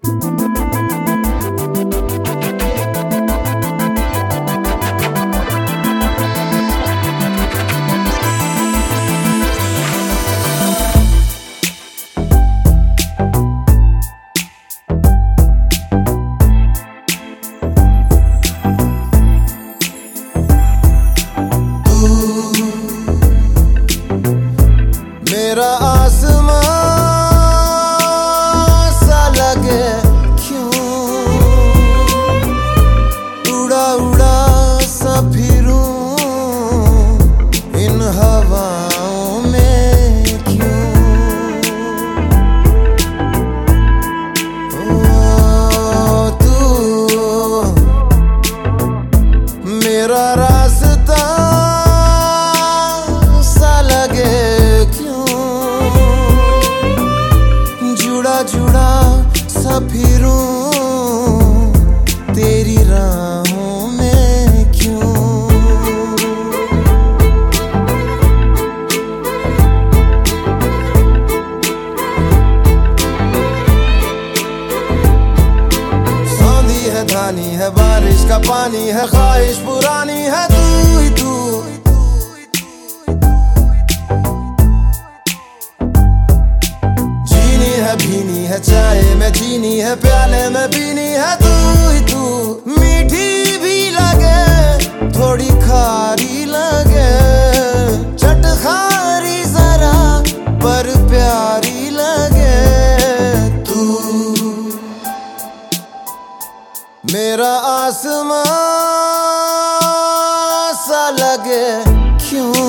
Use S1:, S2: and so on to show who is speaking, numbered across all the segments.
S1: मेरा आसमां सा लगे क्यों, उड़ा उड़ा सा फिरूं इन हवाओं में क्यों। ओ तू मेरा रास्ता सा लगे जुड़ा सा फिरूं तेरी राहों में क्यों। सौंधी है धानी है बारिश का पानी है ख्वाहिश पुरानी है तू ही तू। भीनी है चाय में चीनी है प्याले में पीनी है तू ही तू। मीठी भी लगे थोड़ी खारी लगे, चटखारी जरा पर प्यारी लगे तू। मेरा आसमां सा लगे क्यों,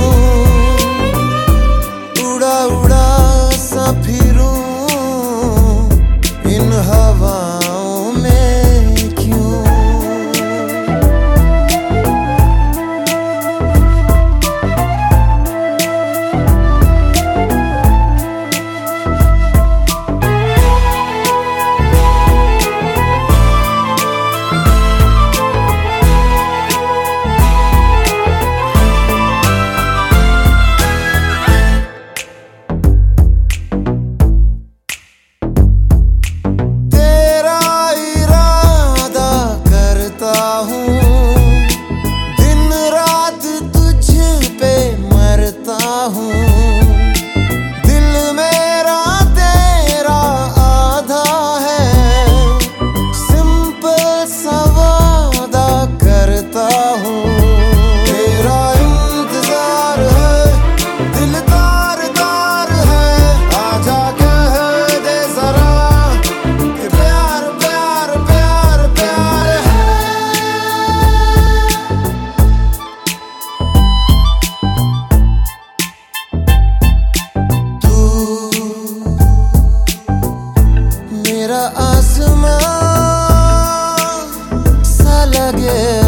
S1: उड़ा उड़ा सा फिरूं इन हवाओं में क्यों। दिल मेरा तेरा आधा है, सिंपल सा वादा करता हूँ। तेरा इंतजार है दिल तार तार है, आजा कह दे जरा कि प्यार प्यार प्यार प्यार है। मेरा आसमां सा लगे